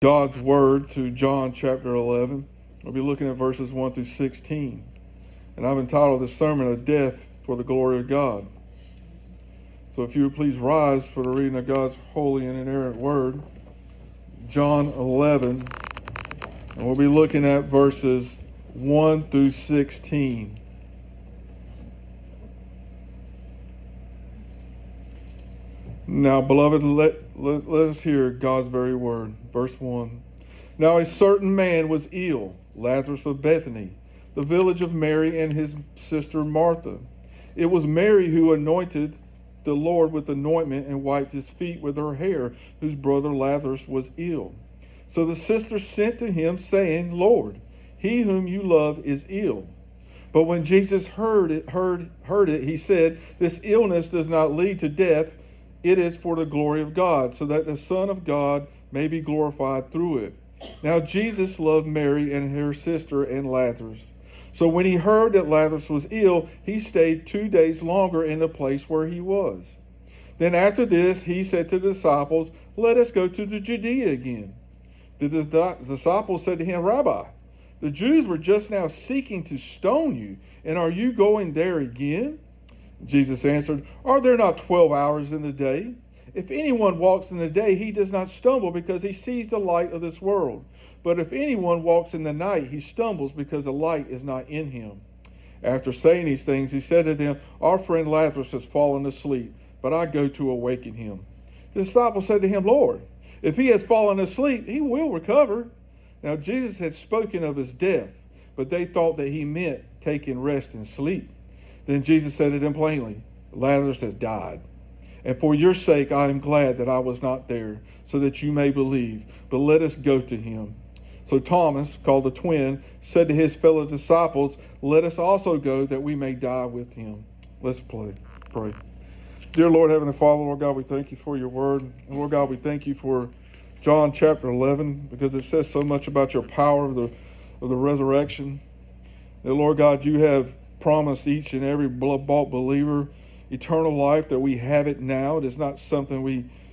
God's word to John chapter 11. We'll be looking at verses 1 through 16. And I've entitled this sermon, A Death for the Glory of God. So if you would please rise for the reading of God's holy and inerrant word, John 11. And we'll be looking at verses 1 through 16. Now, beloved, let us hear God's very word. Verse 1. Now a certain man was ill, Lazarus of Bethany, the village of Mary and his sister Martha. It was Mary who anointed the Lord with anointment and wiped his feet with her hair, whose brother Lazarus was ill. So the sisters sent to him, saying, Lord, he whom you love is ill. But when Jesus heard it, he said, This illness does not lead to death. It is for the glory of God, so that the Son of God may be glorified through it. Now Jesus loved Mary and her sister and Lazarus. So when he heard that Lazarus was ill, he stayed 2 days longer in the place where he was. Then after this, he said to the disciples, Let us go to the Judea again. The disciples said to him, Rabbi, the Jews were just now seeking to stone you, and are you going there again? Jesus answered, Are there not 12 hours in the day? If anyone walks in the day, he does not stumble because he sees the light of this world. But if anyone walks in the night, he stumbles because the light is not in him. After saying these things, he said to them, Our friend Lazarus has fallen asleep, but I go to awaken him. The disciples said to him, Lord, if he has fallen asleep, he will recover. Now Jesus had spoken of his death, but they thought that he meant taking rest and sleep. Then Jesus said to them plainly, Lazarus has died. And for your sake I am glad that I was not there, so that you may believe. But let us go to him. So Thomas, called the twin, said to his fellow disciples, Let us also go, that we may die with him. Let's pray. Dear Lord, Heavenly Father, Lord God, we thank you for your word. And Lord God, we thank you for John chapter 11, because it says so much about your power of the resurrection. That, Lord God, you have promised each and every blood-bought believer eternal life, that we have it now. It is not something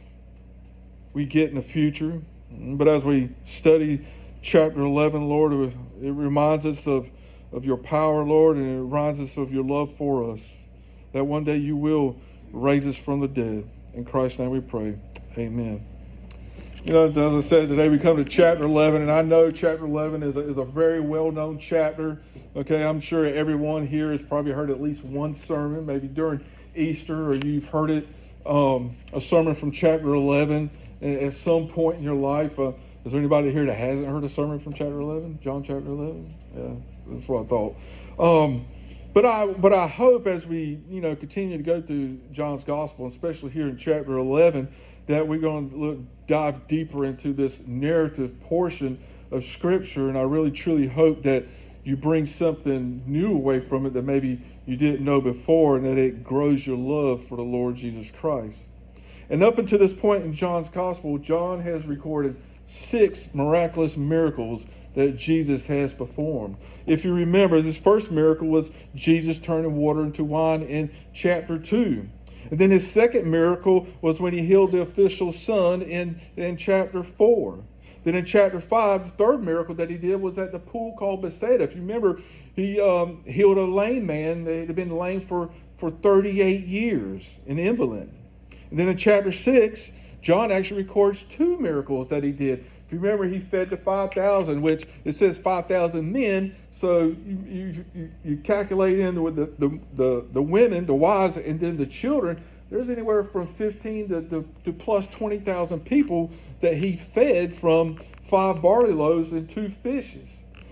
we get in the future. But as we study chapter 11, Lord, it reminds us of your power, Lord, and it reminds us of your love for us, that one day you will raise us from the dead. In Christ's name we pray. Amen. You know, as I said, today we come to chapter 11, and I know chapter 11 is a very well-known chapter. Okay, I'm sure everyone here has probably heard at least one sermon, maybe during Easter, or you've heard it, a sermon from chapter 11 at some point in your life. Is there anybody here that hasn't heard a sermon from chapter 11? John chapter 11? Yeah, that's what I thought. But I hope as we, continue to go through John's gospel, especially here in chapter 11, that we're going to dive deeper into this narrative portion of Scripture. And I really, truly hope that you bring something new away from it that maybe you didn't know before, and that it grows your love for the Lord Jesus Christ. And up until this point in John's gospel, John has recorded 6 miraculous miracles that Jesus has performed. If you remember, this first miracle was Jesus turning water into wine in chapter 2. And then his second miracle was when he healed the official's son in chapter 4. Then in chapter 5, the third miracle that he did was at the pool called Bethesda. If you remember, he healed a lame man that had been lame for 38 years, an invalid. And then in chapter 6, John actually records 2 miracles that he did. If you remember, he fed the 5,000, which it says 5,000 men. So you calculate in with the women, the wives, and then the children. There's anywhere from 15 to plus 20,000 people that he fed from 5 barley loaves and 2 fishes.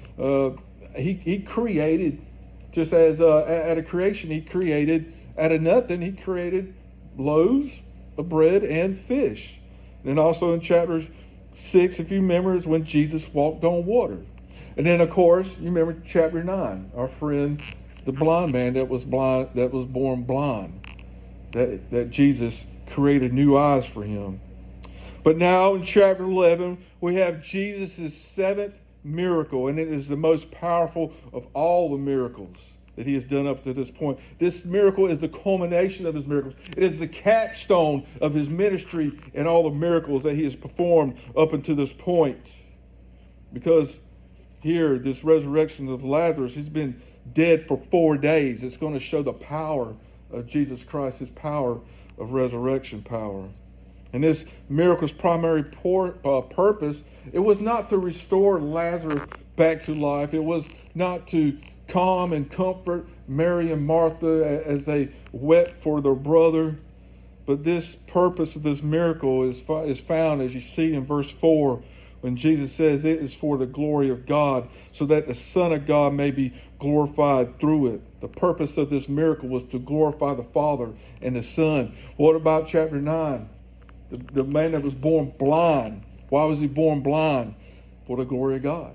He created, just as at a creation, he created out of nothing. He created loaves of bread and fish. And also in chapter 6, if you remember, is when Jesus walked on water. And then, of course, you remember chapter 9, our friend, the blind man that was born blind, that Jesus created new eyes for him. But now in chapter 11, we have Jesus' 7th miracle, and it is the most powerful of all the miracles. that he has done up to this point. This miracle is the culmination of his miracles. It is the capstone of his ministry and all the miracles that he has performed up until this point. Because here, this resurrection of Lazarus, he's been dead for 4 days. It's going to show the power of Jesus Christ, his power of resurrection power. And this miracle's primary purpose, it was not to restore Lazarus back to life. It was not to calm and comfort Mary and Martha as they wept for their brother. But this purpose of this miracle is found, as you see in verse 4, when Jesus says it is for the glory of God, so that the Son of God may be glorified through it. The purpose of this miracle was to glorify the Father and the Son. What about chapter 9? The man that was born blind. Why was he born blind? For the glory of God.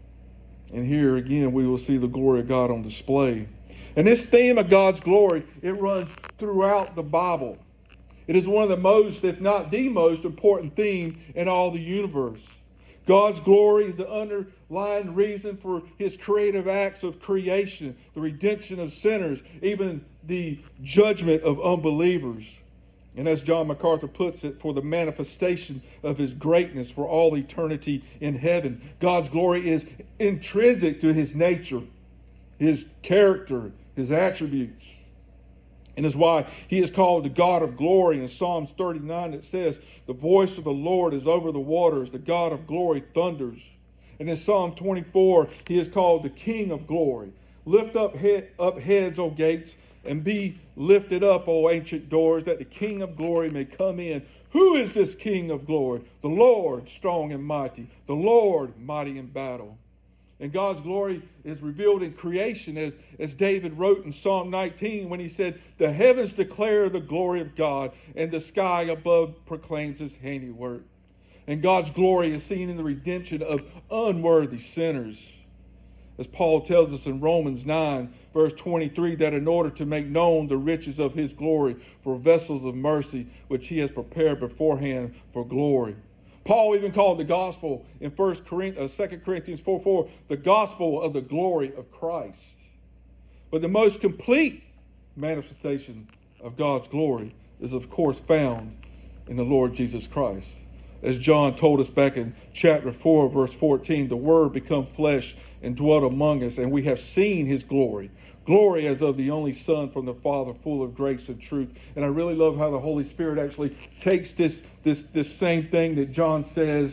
And here again, we will see the glory of God on display. And this theme of God's glory, it runs throughout the Bible. It is one of the most, if not the most important theme in all the universe. God's glory is the underlying reason for his creative acts of creation, the redemption of sinners, even the judgment of unbelievers. And as John MacArthur puts it, for the manifestation of his greatness for all eternity in heaven. God's glory is intrinsic to his nature, his character, his attributes. And is why he is called the God of glory. In Psalms 39 it says, the voice of the Lord is over the waters, the God of glory thunders. And in Psalm 24 he is called the King of glory. Lift up heads, O gates, and be lifted up, O ancient doors, that the King of glory may come in. Who is this King of glory? The Lord, strong and mighty. The Lord, mighty in battle. And God's glory is revealed in creation, as David wrote in Psalm 19 when he said, the heavens declare the glory of God, and the sky above proclaims his handiwork. And God's glory is seen in the redemption of unworthy sinners. As Paul tells us in Romans 9, verse 23, that in order to make known the riches of his glory for vessels of mercy, which he has prepared beforehand for glory. Paul even called the gospel in 2 Corinthians 4:4 the gospel of the glory of Christ. But the most complete manifestation of God's glory is, of course, found in the Lord Jesus Christ. As John told us back in chapter 4, verse 14, the Word become flesh and dwelt among us, and we have seen his glory. Glory as of the only Son from the Father, full of grace and truth. And I really love how the Holy Spirit actually takes this same thing that John says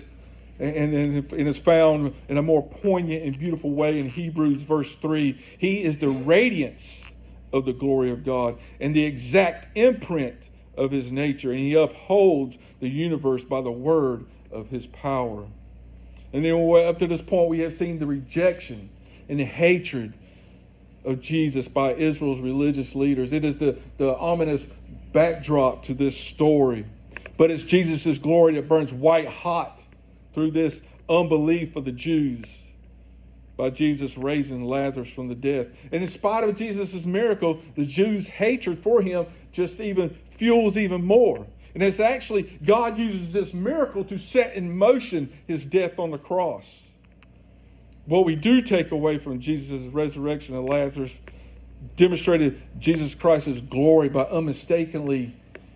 and is found in a more poignant and beautiful way in Hebrews verse 3. He is the radiance of the glory of God and the exact imprint of his nature. And he upholds the universe by the word of his power. And then up to this point, we have seen the rejection and the hatred of Jesus by Israel's religious leaders. It is the ominous backdrop to this story. But it's Jesus' glory that burns white hot through this unbelief of the Jews by Jesus raising Lazarus from the dead. And in spite of Jesus' miracle, the Jews' hatred for him just even fuels even more. And it's actually, God uses this miracle to set in motion his death on the cross. What we do take away from Jesus' resurrection of Lazarus demonstrated Jesus Christ's glory by unmistakably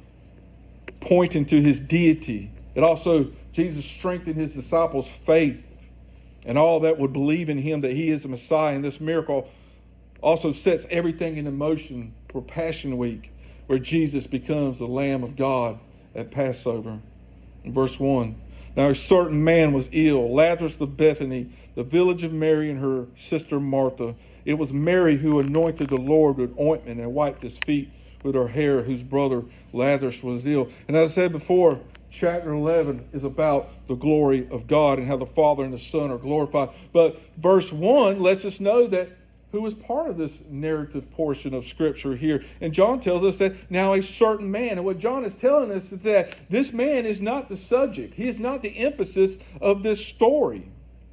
pointing to his deity. It also, Jesus strengthened his disciples' faith and all that would believe in him that he is the Messiah. And this miracle also sets everything into motion for Passion Week, where Jesus becomes the Lamb of God at Passover. In verse 1, now a certain man was ill, Lazarus of Bethany, the village of Mary and her sister Martha. It was Mary who anointed the Lord with ointment and wiped his feet with her hair, whose brother Lazarus was ill. And as I said before, chapter 11 is about the glory of God and how the Father and the Son are glorified. But verse 1 lets us know that who was part of this narrative portion of Scripture here. And John tells us that now a certain man. And what John is telling us is that this man is not the subject. He is not the emphasis of this story.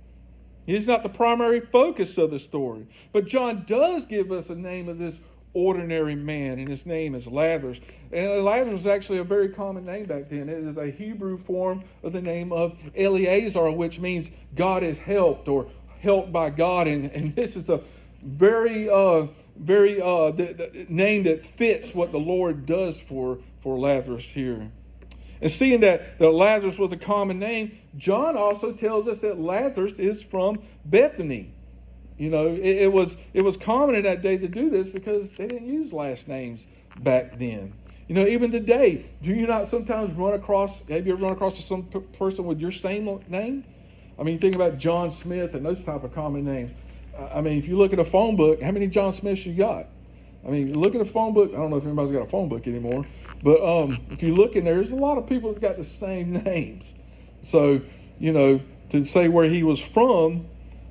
He is not the primary focus of the story. But John does give us a name of this ordinary man, and his name is Lazarus. And Lazarus was actually a very common name back then. It is a Hebrew form of the name of Eleazar, which means God is helped or helped by God. And this is a very the name that fits what the Lord does for Lazarus here. And seeing that Lazarus was a common name, John also tells us that Lazarus is from Bethany. You know, it was common in that day to do this because they didn't use last names back then. You know, even today, do you not sometimes have you ever run across some person with your same name? I mean, think about John Smith and those type of common names. I mean, if you look at a phone book, how many John Smiths you got? I mean, look at a phone book. I don't know if anybody's got a phone book anymore, but if you look in there, there's a lot of people that got the same names. So, you know, to say where he was from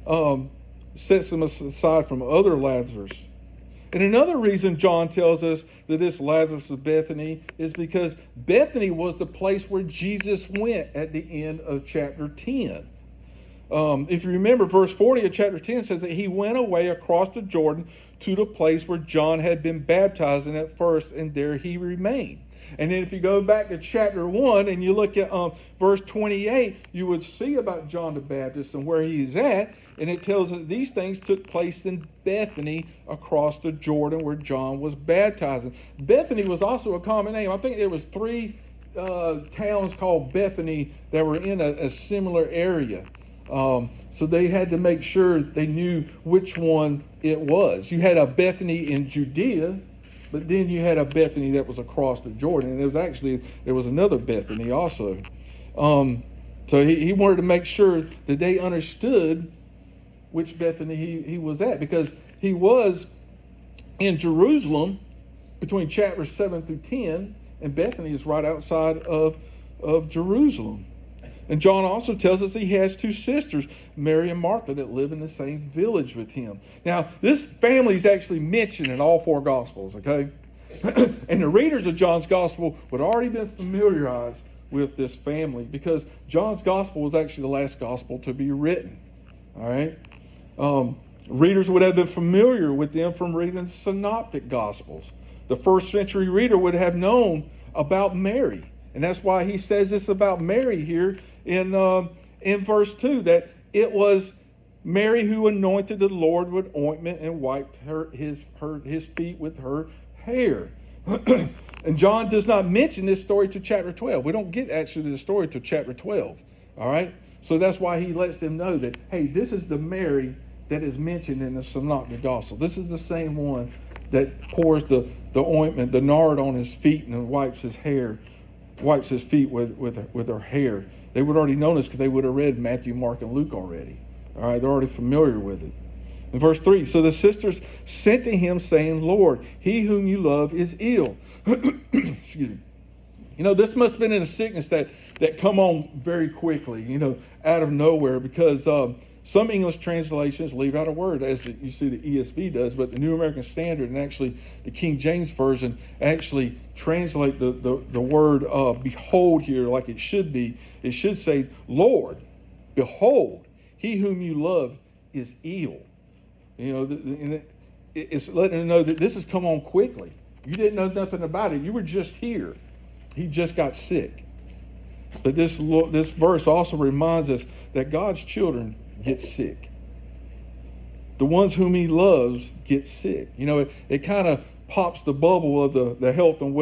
sets him aside from other Lazarus. And another reason John tells us that this Lazarus of Bethany is because Bethany was the place where Jesus went at the end of chapter 10. If you remember, verse 40 of chapter 10 says that he went away across the Jordan to the place where John had been baptizing at first, and there he remained. And then if you go back to chapter 1 and you look at verse 28, you would see about John the Baptist and where he's at. And it tells us that these things took place in Bethany across the Jordan where John was baptizing. Bethany was also a common name. I think there was 3 towns called Bethany that were in a similar area. So they had to make sure they knew which one it was. You had a Bethany in Judea, but then you had a Bethany that was across the Jordan. And there was another Bethany also. So he wanted to make sure that they understood which Bethany he was at, because he was in Jerusalem between chapters 7 through 10, and Bethany is right outside of Jerusalem. And John also tells us he has 2 sisters, Mary and Martha, that live in the same village with him. Now, this family is actually mentioned in all 4 Gospels, okay? And the readers of John's Gospel would already been familiarized with this family because John's Gospel was actually the last Gospel to be written, all right? Readers would have been familiar with them from reading synoptic Gospels. The first century reader would have known about Mary. And that's why he says this about Mary here in verse 2, that it was Mary who anointed the Lord with ointment and wiped his feet with her hair. And John does not mention this story to chapter 12. We don't get actually the story to chapter 12. All right? So that's why he lets them know that, hey, this is the Mary that is mentioned in the Synoptic Gospel. This is the same one that pours the ointment, the nard on his feet and wipes his feet with her hair. They would already know this because they would have read Matthew, Mark, and Luke already. All right, they're already familiar with it. In verse 3, so the sisters sent to him saying, Lord, he whom you love is ill. Excuse me. You know, this must have been in a sickness that come on very quickly, you know, out of nowhere, because some English translations leave out a word, as you see the ESV does, but the New American Standard and actually the King James Version actually translate the word behold here like it should be. It should say, Lord, behold, he whom you love is ill. You know, and it's letting them know that this has come on quickly. You didn't know nothing about it. You were just here. He just got sick. But this verse also reminds us that God's children get sick. The ones whom he loves get sick. You know, it kind of pops the bubble of the health and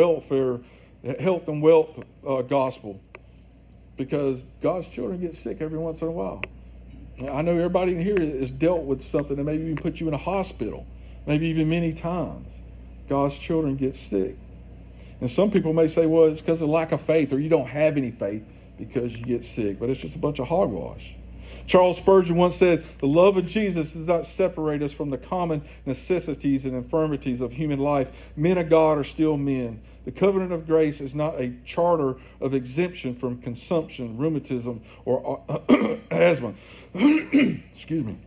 wealth gospel, because God's children get sick every once in a while. I know everybody in here has dealt with something that maybe even put you in a hospital, maybe even many times. God's children get sick. And some people may say, well, it's because of lack of faith, or you don't have any faith because you get sick. But it's just a bunch of hogwash. Charles Spurgeon once said, the love of Jesus does not separate us from the common necessities and infirmities of human life. Men of God are still men. The covenant of grace is not a charter of exemption from consumption, rheumatism, or asthma. Excuse me.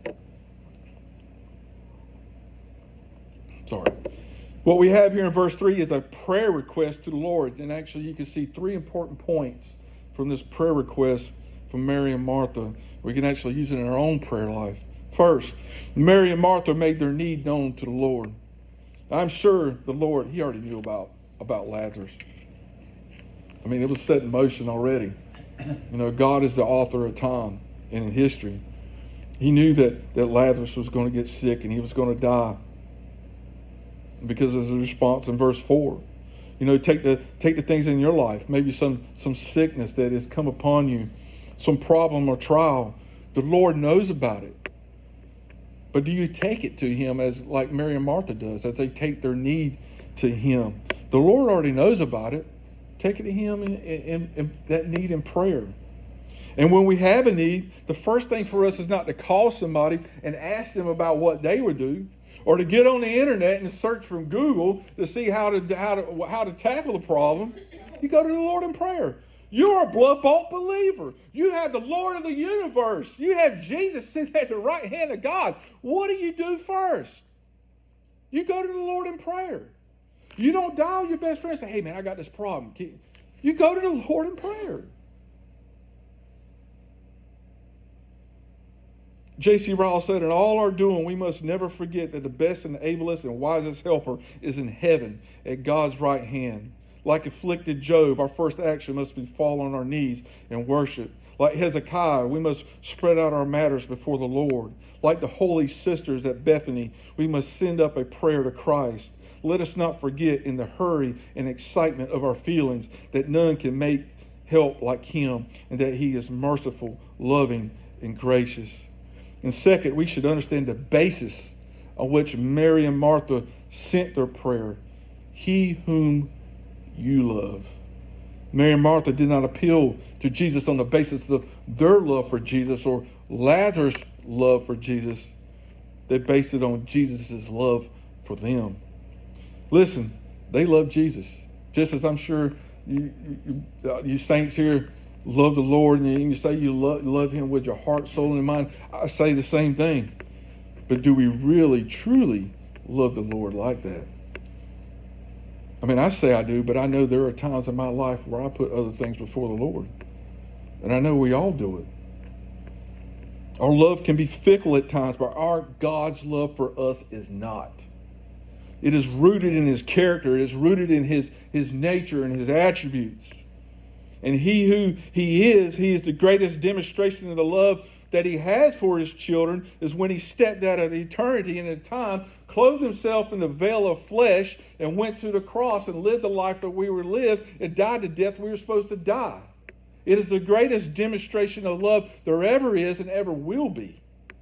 Sorry. What we have here in verse 3 is a prayer request to the Lord. And actually you can see 3 important points from this prayer request from Mary and Martha. We can actually use it in our own prayer life. First, Mary and Martha made their need known to the Lord. I'm sure the Lord, he already knew about Lazarus. I mean, it was set in motion already. You know, God is the author of time and in history. He knew that Lazarus was going to get sick and he was going to die. because there's a response in verse 4. You know, take the things in your life, maybe some sickness that has come upon you, some problem or trial. The Lord knows about it. But do you take it to him as like Mary and Martha does, as they take their need to him? The Lord already knows about it. Take it to him in that need in prayer. And when we have a need, the first thing for us is not to call somebody and ask them about what they would do, or to get on the internet and search from Google to see how to tackle the problem. You go to the Lord in prayer. You're a blood-bought believer. You have the Lord of the universe. You have Jesus sitting at the right hand of God. What do you do first? You go to the Lord in prayer. You don't dial your best friend and say, hey man, I got this problem. You go to the Lord in prayer. J.C. Ryle said, in all our doing, we must never forget that the best and ablest and wisest helper is in heaven at God's right hand. Like afflicted Job, our first action must be fall on our knees and worship. Like Hezekiah, we must spread out our matters before the Lord. Like the holy sisters at Bethany, we must send up a prayer to Christ. Let us not forget in the hurry and excitement of our feelings that none can make help like him, and that he is merciful, loving, and gracious. And second, we should understand the basis on which Mary and Martha sent their prayer. He whom you love. Mary and Martha did not appeal to Jesus on the basis of their love for Jesus or Lazarus' love for Jesus. They based it on Jesus' love for them. Listen, they love Jesus. Just as I'm sure you saints here love the Lord, and you say you love him with your heart, soul, and mind. I say the same thing. But do we really, truly love the Lord like that? I mean, I say I do, but I know there are times in my life where I put other things before the Lord. And I know we all do it. Our love can be fickle at times, but our God's love for us is not. It is rooted in his character. It is rooted in his nature and his attributes. And he who he is the greatest demonstration of the love that he has for his children is when he stepped out of eternity and in time, clothed himself in the veil of flesh and went to the cross and lived the life that we were lived and died the death we were supposed to die. It is the greatest demonstration of love there ever is and ever will be.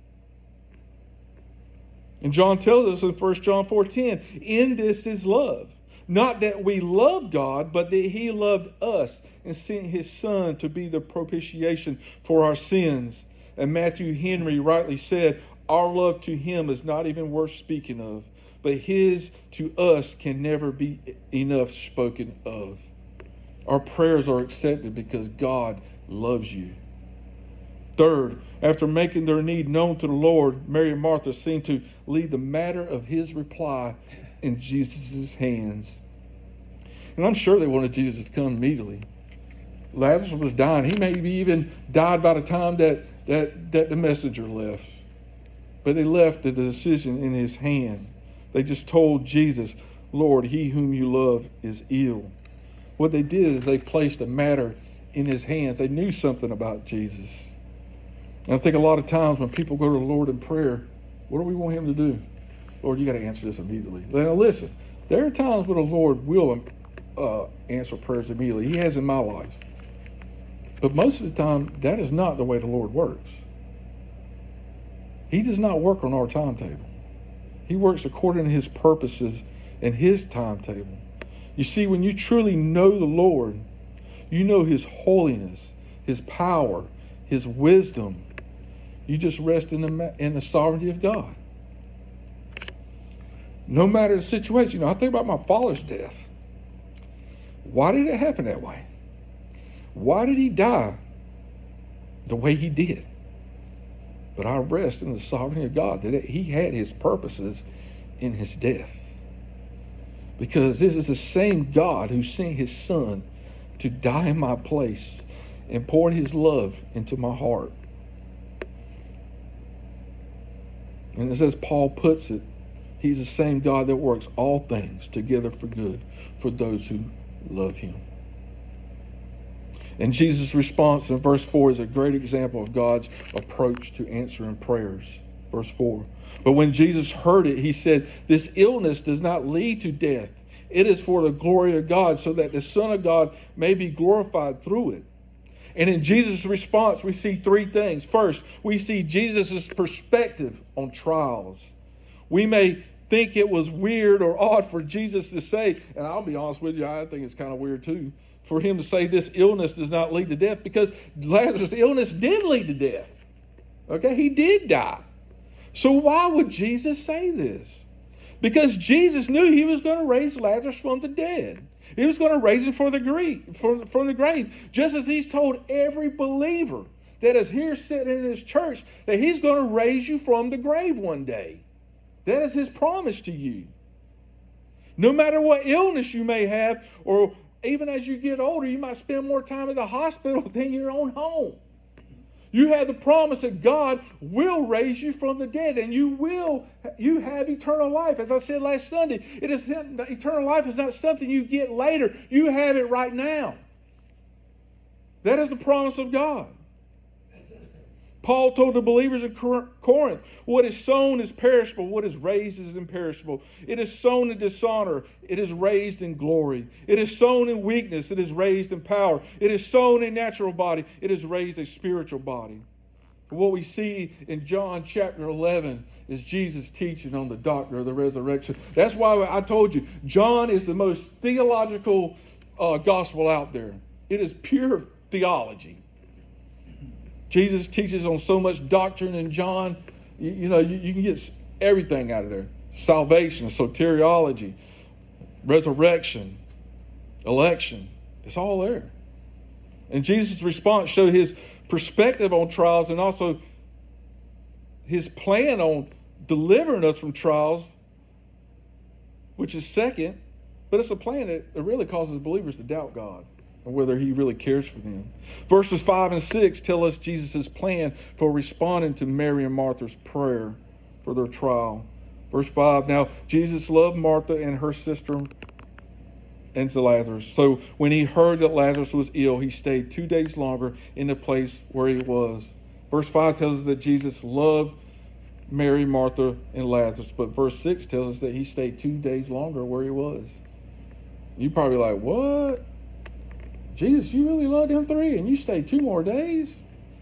And John tells us in 1 John 4:10, in this is love. Not that we love God, but that he loved us and sent his Son to be the propitiation for our sins. And Matthew Henry rightly said, our love to him is not even worth speaking of, but his to us can never be enough spoken of. Our prayers are accepted because God loves you. Third, after making their need known to the Lord, Mary and Martha seemed to leave the matter of his reply in Jesus' hands. And I'm sure they wanted Jesus to come immediately. Lazarus was dying. He maybe even died by the time that the messenger left. But they left the decision in his hand. They just told Jesus, Lord, he whom you love is ill. What they did is they placed the matter in his hands. They knew something about Jesus. And I think a lot of times when people go to the Lord in prayer, what do we want him to do? Lord, you got to answer this immediately. Now listen, there are times when the Lord will answer prayers immediately. He has in my life. But most of the time, that is not the way the Lord works. He does not work on our timetable. He works according to his purposes and his timetable. You see, when you truly know the Lord, you know his holiness, his power, his wisdom. You just rest in the sovereignty of God. No matter the situation. I think about my father's death. Why did it happen that way? Why did he die the way he did? But I rest in the sovereignty of God that he had his purposes in his death. Because this is the same God who sent his Son to die in my place and poured his love into my heart. And as Paul puts it, he's the same God that works all things together for good for those who love him. And Jesus' response in verse 4 is a great example of God's approach to answering prayers. Verse 4. But when Jesus heard it, he said, "This illness does not lead to death. It is for the glory of God, so that the Son of God may be glorified through it." And in Jesus' response, we see three things. First, we see Jesus' perspective on trials. We may think it was weird or odd for Jesus to say, and I'll be honest with you, I think it's kind of weird too, for him to say this illness does not lead to death, because Lazarus' illness did lead to death. Okay, he did die. So why would Jesus say this? Because Jesus knew he was going to raise Lazarus from the dead. He was going to raise him from the grave, just as he's told every believer that is here sitting in his church that he's going to raise you from the grave one day. That is his promise to you. No matter what illness you may have, or even as you get older, you might spend more time in the hospital than your own home. You have the promise that God will raise you from the dead, and you have eternal life. As I said last Sunday, eternal life is not something you get later. You have it right now. That is the promise of God. Paul told the believers in Corinth, what is sown is perishable, what is raised is imperishable. It is sown in dishonor, it is raised in glory. It is sown in weakness, it is raised in power. It is sown a natural body, it is raised a spiritual body. What we see in John chapter 11 is Jesus teaching on the doctrine of the resurrection. That's why I told you, John is the most theological gospel out there. It is pure theology. Jesus teaches on so much doctrine in John. You can get everything out of there. Salvation, soteriology, resurrection, election. It's all there. And Jesus' response showed his perspective on trials and also his plan on delivering us from trials, which is second. But it's a plan that really causes believers to doubt God and whether he really cares for them. Verses 5 and 6 tell us Jesus' plan for responding to Mary and Martha's prayer for their trial. Verse 5, now Jesus loved Martha and her sister and to Lazarus. So when he heard that Lazarus was ill, he stayed 2 days longer in the place where he was. Verse 5 tells us that Jesus loved Mary, Martha, and Lazarus. But verse 6 tells us that he stayed 2 days longer where he was. You're probably like, what? Jesus, you really loved them three and you stayed 2 more days?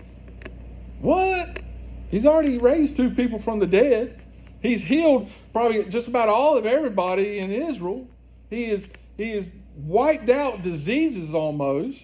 What? He's already raised 2 people from the dead. He's healed probably just about all of everybody in Israel. He is wiped out diseases almost.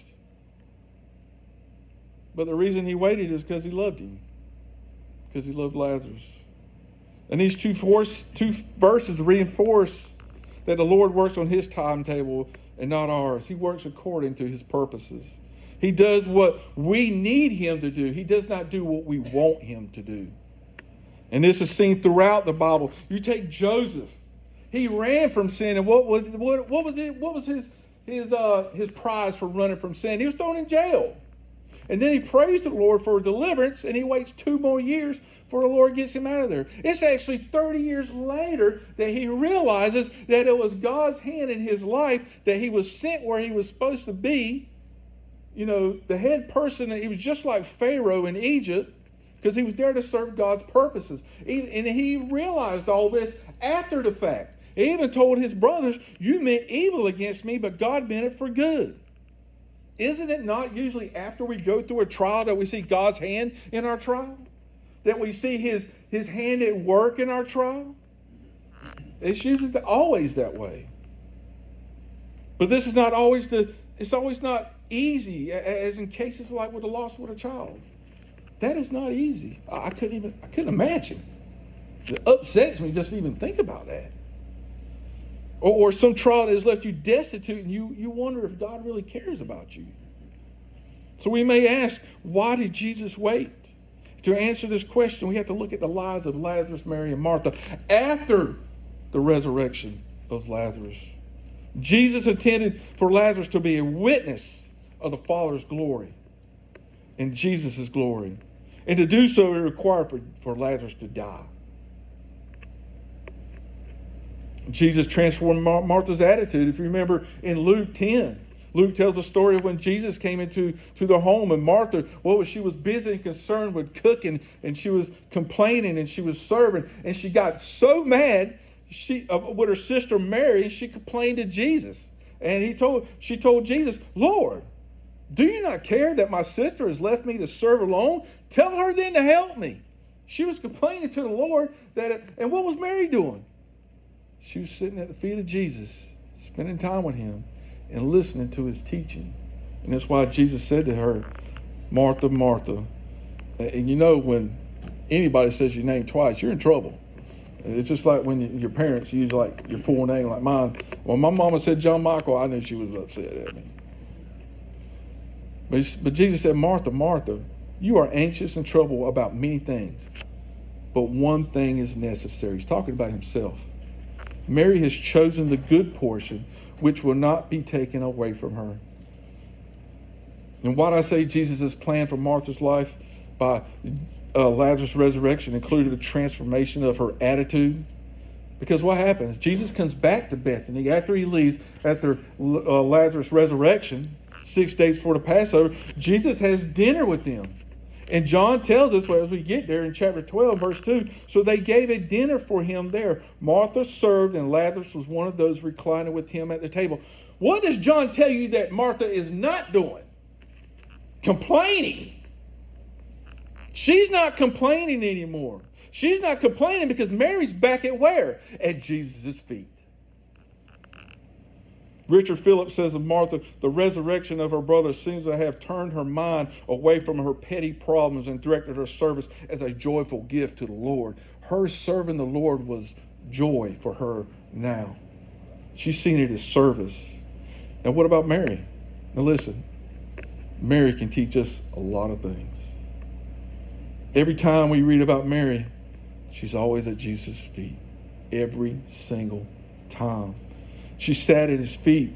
But the reason he waited is because he loved him. Because he loved Lazarus. And these two verses reinforce that the Lord works on his timetable and not ours. He works according to his purposes. He does what we need him to do. He does not do what we want him to do. And this is seen throughout the Bible. You take Joseph. He ran from sin, and what was his prize for running from sin? He was thrown in jail. And then he prays to the Lord for deliverance, and he waits 2 more years before the Lord gets him out of there. It's actually 30 years later that he realizes that it was God's hand in his life, that he was sent where he was supposed to be. The head person, he was just like Pharaoh in Egypt, because he was there to serve God's purposes. And he realized all this after the fact. He even told his brothers, you meant evil against me, but God meant it for good. Isn't it not usually after we go through a trial that we see God's hand in our trial? That we see his hand at work in our trial? It's usually always that way. But this is not always it's always not easy, as in cases like with the loss of a child. That is not easy. I couldn't imagine. It upsets me just to even think about that. Or some trial that has left you destitute and you wonder if God really cares about you. So we may ask, why did Jesus wait? To answer this question, we have to look at the lives of Lazarus, Mary, and Martha after the resurrection of Lazarus. Jesus intended for Lazarus to be a witness of the Father's glory and Jesus' glory. And to do so, it required for Lazarus to die. Jesus transformed Martha's attitude. If you remember in Luke 10, Luke tells a story of when Jesus came into the home, and Martha, she was busy and concerned with cooking, and she was complaining, and she was serving, and she got so mad with her sister Mary, she complained to Jesus. And she told Jesus, "Lord, do you not care that my sister has left me to serve alone? Tell her then to help me." She was complaining to the Lord and what was Mary doing? She was sitting at the feet of Jesus, spending time with him and listening to his teaching. And that's why Jesus said to her, "Martha, Martha." And you know, when anybody says your name twice, you're in trouble. It's just like when your parents use like your full name, like mine. When my mama said John Michael, I knew she was upset at me. But Jesus said, "Martha, Martha, you are anxious and troubled about many things, but one thing is necessary." He's talking about himself. "Mary has chosen the good portion, which will not be taken away from her." And why do I say Jesus' plan for Martha's life by Lazarus' resurrection included the transformation of her attitude? Because what happens? Jesus comes back to Bethany after he leaves, after Lazarus' resurrection, 6 days before the Passover. Jesus has dinner with them. And John tells us, as we get there in chapter 12, verse 2, so they gave a dinner for him there. Martha served, and Lazarus was one of those reclining with him at the table. What does John tell you that Martha is not doing? Complaining. She's not complaining anymore. She's not complaining because Mary's back at where? At Jesus' feet. Richard Phillips says of Martha, the resurrection of her brother seems to have turned her mind away from her petty problems and directed her service as a joyful gift to the Lord. Her serving the Lord was joy for her now. She's seen it as service. And what about Mary? Now listen, Mary can teach us a lot of things. Every time we read about Mary, she's always at Jesus' feet. Every single time. She sat at his feet.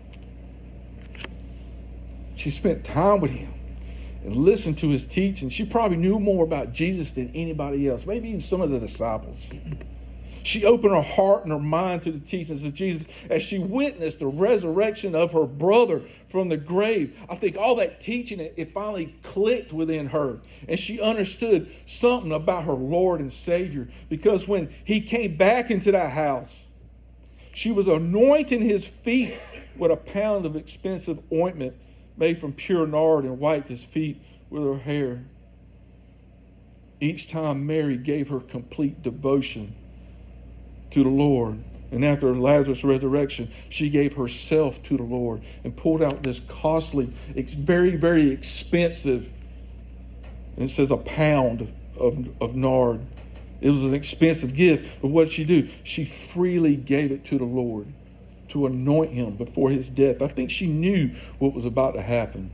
She spent time with him and listened to his teaching. She probably knew more about Jesus than anybody else, maybe even some of the disciples. She opened her heart and her mind to the teachings of Jesus as she witnessed the resurrection of her brother from the grave. I think all that teaching, it finally clicked within her. And she understood something about her Lord and Savior. Because when he came back into that house, she was anointing his feet with a pound of expensive ointment made from pure nard and wiped his feet with her hair. Each time Mary gave her complete devotion to the Lord. And after Lazarus' resurrection, she gave herself to the Lord and pulled out this costly, very, very expensive, and it says a pound of nard. It was an expensive gift, but what did she do? She freely gave it to the Lord to anoint him before his death. I think she knew what was about to happen.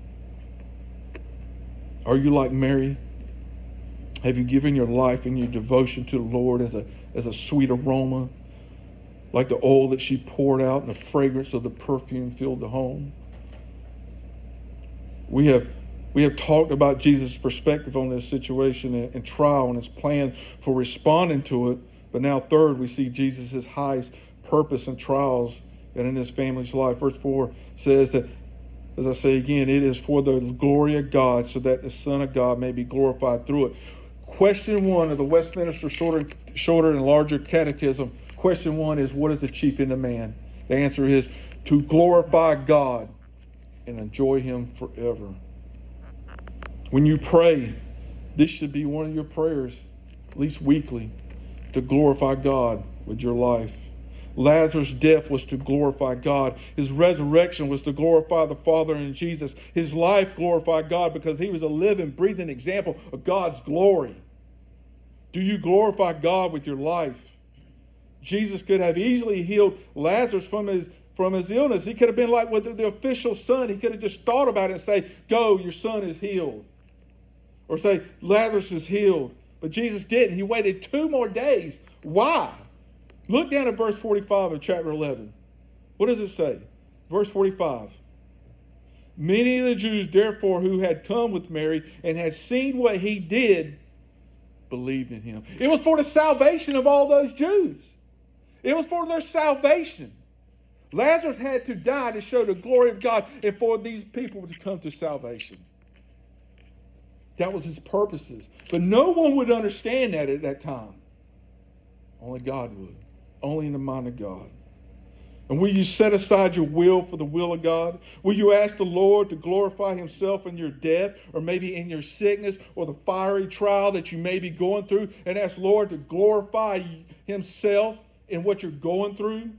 Are you like Mary? Have you given your life and your devotion to the Lord as a sweet aroma, like the oil that she poured out and the fragrance of the perfume filled the home? We have talked about Jesus' perspective on this situation and trial and his plan for responding to it. But now third, we see Jesus' highest purpose in trials and in his family's life. Verse 4 says that, as I say again, it is for the glory of God, so that the Son of God may be glorified through it. Question 1 of the Westminster Shorter and Larger Catechism. Question 1 is, what is the chief end of man? The answer is to glorify God and enjoy him forever. When you pray, this should be one of your prayers, at least weekly, to glorify God with your life. Lazarus' death was to glorify God. His resurrection was to glorify the Father and Jesus. His life glorified God because he was a living, breathing example of God's glory. Do you glorify God with your life? Jesus could have easily healed Lazarus from his illness. He could have been like with the official son. He could have just thought about it and say, "Go, your son is healed." Or say, "Lazarus is healed." But Jesus didn't. He waited 2 more days. Why? Look down at verse 45 of chapter 11. What does it say? Verse 45. Many of the Jews, therefore, who had come with Mary and had seen what he did, believed in him. It was for the salvation of all those Jews. It was for their salvation. Lazarus had to die to show the glory of God and for these people to come to salvation. That was his purposes. But no one would understand that at that time. Only God would. Only in the mind of God. And will you set aside your will for the will of God? Will you ask the Lord to glorify himself in your death or maybe in your sickness or the fiery trial that you may be going through and ask Lord to glorify himself in what you're going through?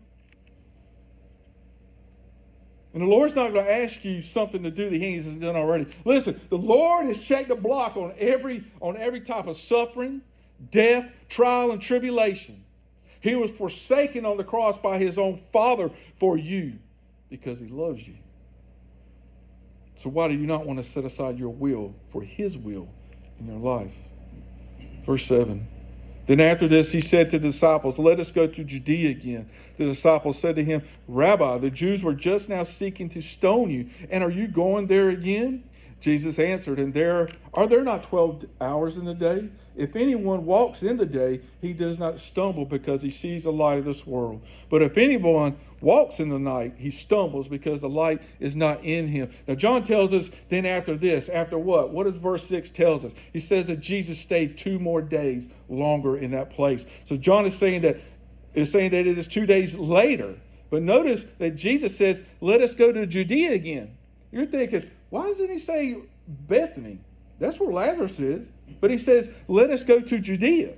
And the Lord's not going to ask you something to do that he hasn't done already. Listen, the Lord has checked the block on every type of suffering, death, trial, and tribulation. He was forsaken on the cross by his own Father for you because he loves you. So why do you not want to set aside your will for his will in your life? Verse 7. Then after this, he said to the disciples, let us go to Judea again. The disciples said to him, Rabbi, the Jews were just now seeking to stone you, and are you going there again? Jesus answered, are there not 12 hours in the day? If anyone walks in the day, he does not stumble because he sees the light of this world. But if anyone walks in the night, he stumbles because the light is not in him. Now John tells us then after this, after what? What does verse 6 tells us? He says that Jesus stayed 2 more days longer in that place. So John is saying that it is 2 days later. But notice that Jesus says, let us go to Judea again. You're thinking, why doesn't he say Bethany? That's where Lazarus is. But he says, let us go to Judea.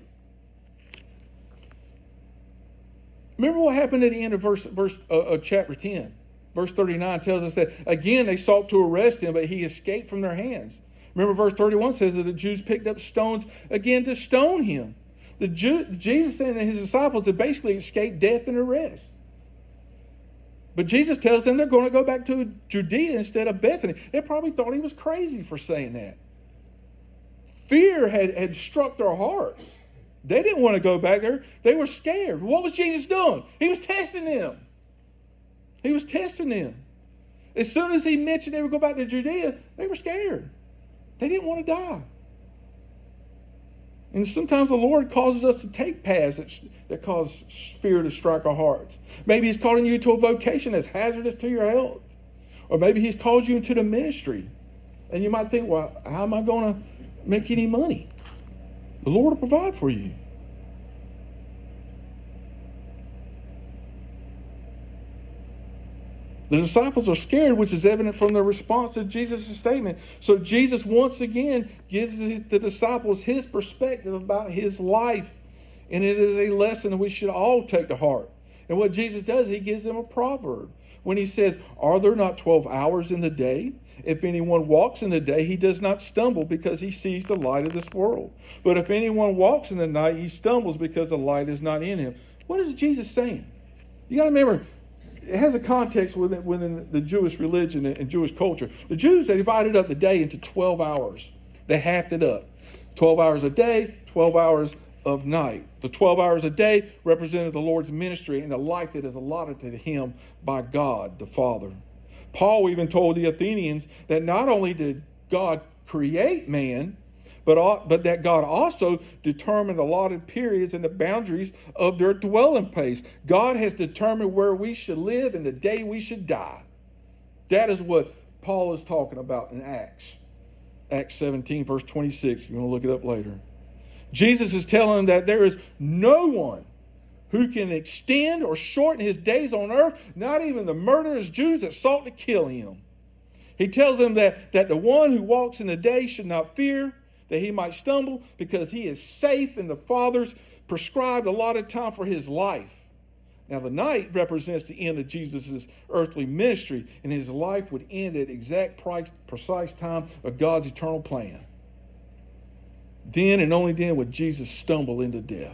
Remember what happened at the end of chapter 10. Verse 39 tells us that, again, they sought to arrest him, but he escaped from their hands. Remember verse 31 says that the Jews picked up stones again to stone him. Jesus and his disciples had basically escaped death and arrest. But Jesus tells them they're going to go back to Judea instead of Bethany. They probably thought he was crazy for saying that. Fear had struck their hearts. They didn't want to go back there. They were scared. What was Jesus doing? He was testing them. He was testing them. As soon as he mentioned they would go back to Judea, they were scared. They didn't want to die. And sometimes the Lord causes us to take paths that cause fear to strike our hearts. Maybe he's calling you to a vocation that's hazardous to your health. Or maybe he's called you into the ministry. And you might think, well, how am I going to make any money? The Lord will provide for you. The disciples are scared, which is evident from their response to Jesus' statement. So Jesus once again gives the disciples his perspective about his life. And it is a lesson that we should all take to heart. And what Jesus does, he gives them a proverb. When he says, are there not 12 hours in the day? If anyone walks in the day, he does not stumble because he sees the light of this world. But if anyone walks in the night, he stumbles because the light is not in him. What is Jesus saying? You got to remember, it has a context within the Jewish religion and Jewish culture. The Jews, they divided up the day into 12 hours. They halved it up. 12 hours a day, 12 hours of night. The 12 hours a day represented the Lord's ministry and the life that is allotted to him by God the Father. Paul even told the Athenians that not only did God create man, but that God also determined allotted periods and the boundaries of their dwelling place. God has determined where we should live and the day we should die. That is what Paul is talking about in Acts. Acts 17, verse 26, if you want to look it up later. Jesus is telling them that there is no one who can extend or shorten his days on earth, not even the murderous Jews that sought to kill him. He tells them that the one who walks in the day should not fear, that he might stumble, because he is safe in the Father's prescribed allotted time for his life. Now the night represents the end of Jesus' earthly ministry, and his life would end at exact precise time of God's eternal plan. Then and only then would Jesus stumble into death.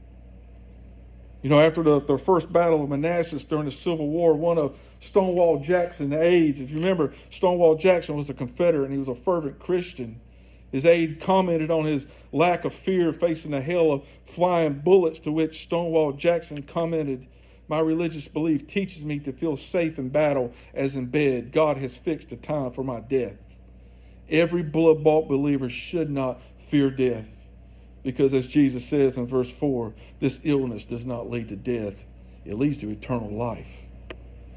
You know, after the first battle of Manassas during the Civil War, one of Stonewall Jackson's aides, if you remember, Stonewall Jackson was a Confederate and he was a fervent Christian. His aide commented on his lack of fear facing the hail of flying bullets, to which Stonewall Jackson commented, my religious belief teaches me to feel safe in battle as in bed. God has fixed a time for my death. Every blood-bought believer should not fear death, because as Jesus says in verse 4, this illness does not lead to death. It leads to eternal life.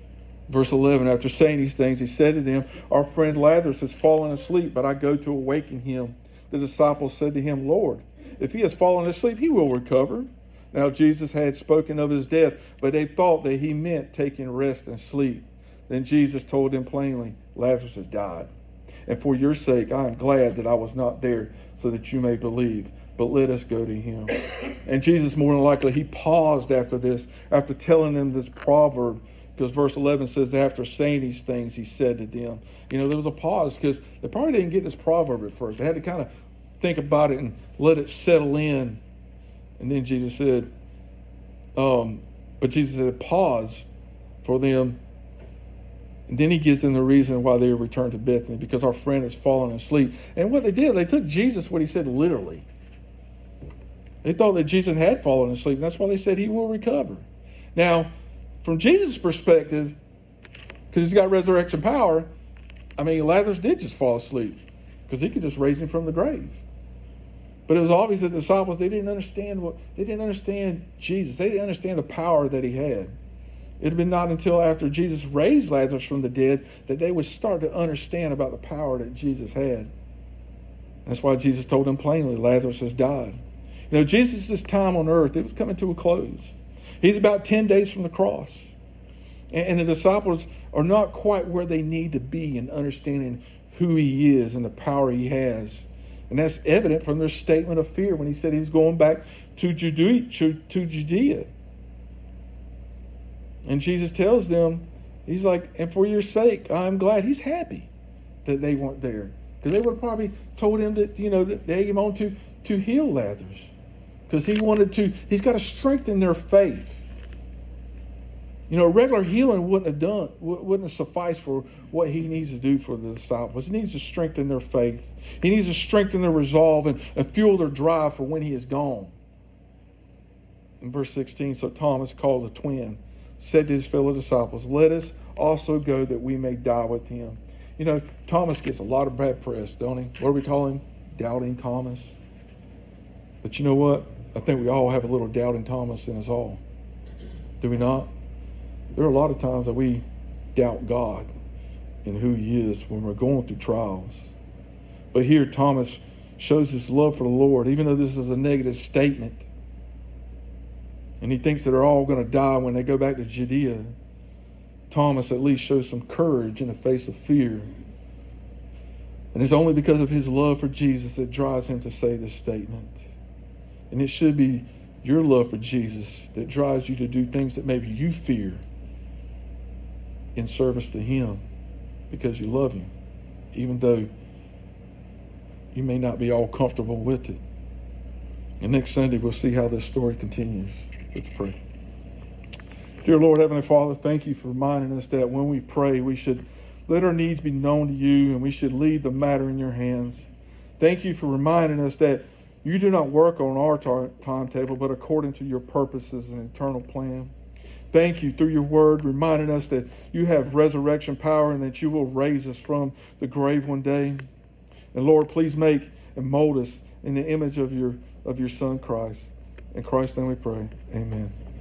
Verse 11, after saying these things, he said to them, our friend Lazarus has fallen asleep, but I go to awaken him. The disciples said to him, Lord, if he has fallen asleep, he will recover. Now Jesus had spoken of his death, but they thought that he meant taking rest and sleep. Then Jesus told them plainly, Lazarus has died. And for your sake, I am glad that I was not there, so that you may believe. But let us go to him. And Jesus, more than likely, he paused after this, after telling them this proverb, because verse 11 says, after saying these things, he said to them. There was a pause, because they probably didn't get this proverb at first. They had to kind of think about it and let it settle in. And then Jesus said, but Jesus had paused for them. And then he gives them the reason why they returned to Bethany, because our friend has fallen asleep. And what they did, they took Jesus, what he said, literally. They thought that Jesus had fallen asleep, and that's why they said he will recover. Now, from Jesus' perspective, because he's got resurrection power, Lazarus did just fall asleep, because he could just raise him from the grave. But it was obvious that the disciples, they didn't understand Jesus. They didn't understand the power that he had. It had been not until after Jesus raised Lazarus from the dead that they would start to understand about the power that Jesus had. That's why Jesus told them plainly, Lazarus has died. Jesus' time on earth, it was coming to a close. He's about 10 days from the cross. And the disciples are not quite where they need to be in understanding who he is and the power he has. And that's evident from their statement of fear when he said he was going back to Judea. And Jesus tells them, he's like, and for your sake, I'm glad. He's happy that they weren't there. Because they would have probably told him that, that they egg him on to heal Lazarus. Because he's got to strengthen their faith. Regular healing wouldn't have sufficed for what he needs to do for the disciples. He needs to strengthen their faith. He needs to strengthen their resolve and fuel their drive for when he is gone. In verse 16, so Thomas, called the twin, said to his fellow disciples, let us also go that we may die with him. Thomas gets a lot of bad press, don't he? What do we call him? Doubting Thomas. But you know what? I think we all have a little doubting Thomas in us all. Do we not? There are a lot of times that we doubt God and who he is when we're going through trials. But here Thomas shows his love for the Lord, even though this is a negative statement. And he thinks that they're all going to die when they go back to Judea. Thomas at least shows some courage in the face of fear. And it's only because of his love for Jesus that drives him to say this statement. And it should be your love for Jesus that drives you to do things that maybe you fear in service to him, because you love him, even though you may not be all comfortable with it. And next Sunday, we'll see how this story continues. Let's pray. Dear Lord, Heavenly Father, thank you for reminding us that when we pray, we should let our needs be known to you, and we should leave the matter in your hands. Thank you for reminding us that you do not work on our timetable, but according to your purposes and eternal plan. Thank you through your word, reminding us that you have resurrection power and that you will raise us from the grave one day. And Lord, please make and mold us in the image of your Son, Christ. In Christ's name we pray. Amen.